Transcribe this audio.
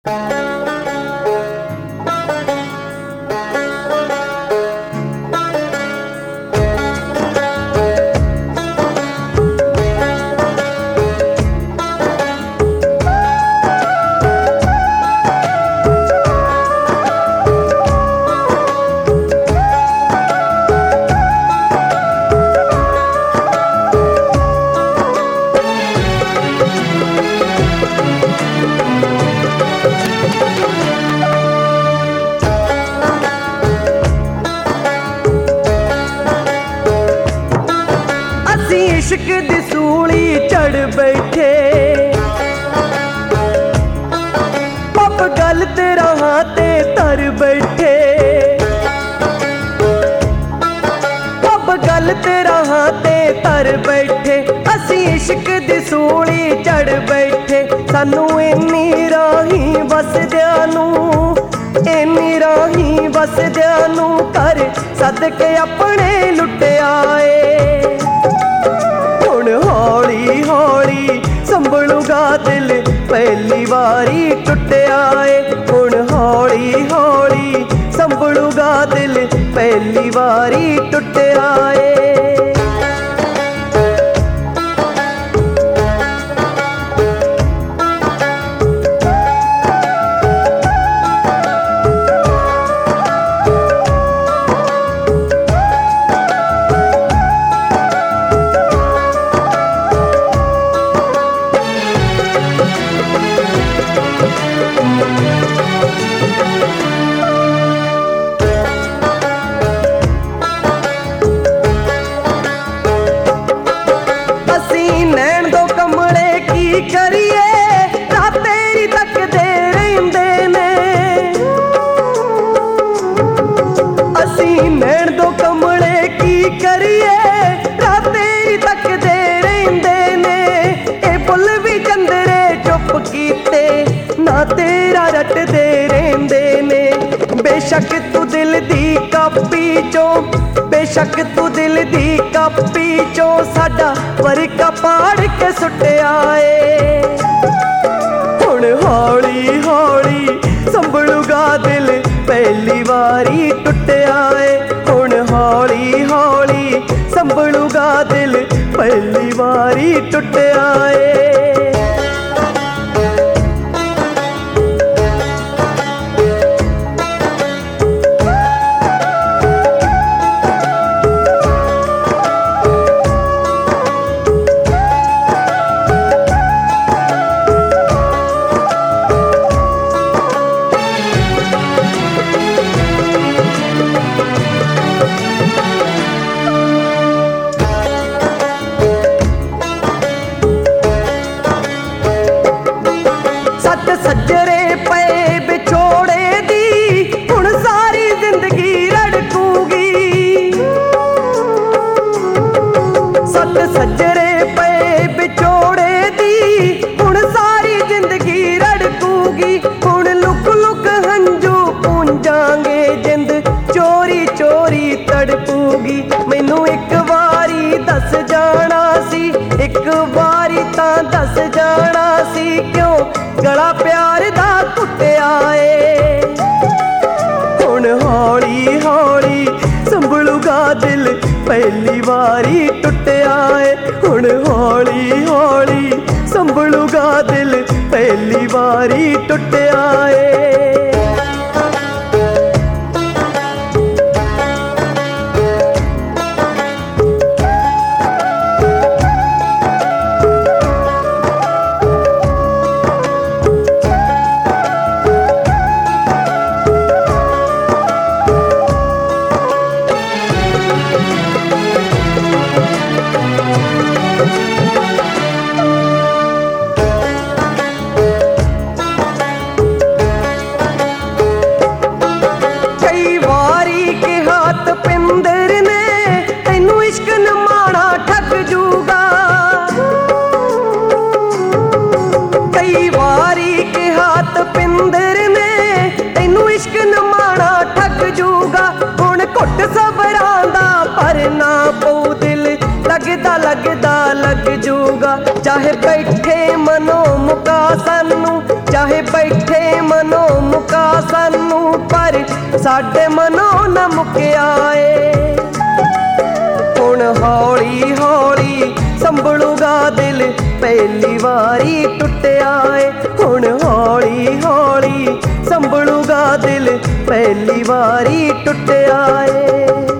इश्क दी सूली चढ़ बैठे, पप गल तेरा हाथे तर बैठे, पप गल तेरा हाथे तर बैठे। असी इश्क दी सूली चढ़ बैठे, सानू इन्नी राही वसदियां नू, इन्नी राही वसदियां नू कर सदके अपने लुटिया ए। हौली हौली संभलूगा दिल पहली वारी टुटिया है, हुण हौली हौली संभलूगा दिल पहली वारी टुटिया है। तेरा रटदे रेंदे ने बेशक तू दिल दी कापी चों, बेशक तू दिल दी कापी चों साडा वरका पाड़ के सुटिया ए। हुण हौली हौली संभलूगा दिल पहली वारी टुटिया ए, हुण हौली हौली संभलूगा दिल पहली वारी टुटिया ए। सज्जरे पे बिछोड़े दी हुण सारी जिंदगी रड़कूगी, सत सज्जरे पे बिछोड़े दी हुण सारी जिंदगी रड़कूगी। हुण लुक लुक हंजू पूंजांगे जिंद चोरी चोरी तड़पूगी। मैनू एक वारी दस जाना सी, एक वारी तां दस जाना सी, क्यों गला प्यार दा टुटिया ए। हुण हौली हौली संभलूगा दिल पहली वारी टुटिया ए, हुण हौली हौली संभलूगा दिल पहली वारी टुटिया ए। पिंदर ने तैनू इश्क नमाना ठग जूगा। हुण घुट सबरां दा भरना पऊ दिल लगदा लगदा लग जूगा। चाहे बैठे मनो मुका सानू, चाहे बैठे मन साडे मनों न मुक्या ए। हुण हौली हौली संभलूगा दिल पहली वारी टुटिया ए। हुण हौली हौली संभलूगा दिल पहली वारी टुटिया ए।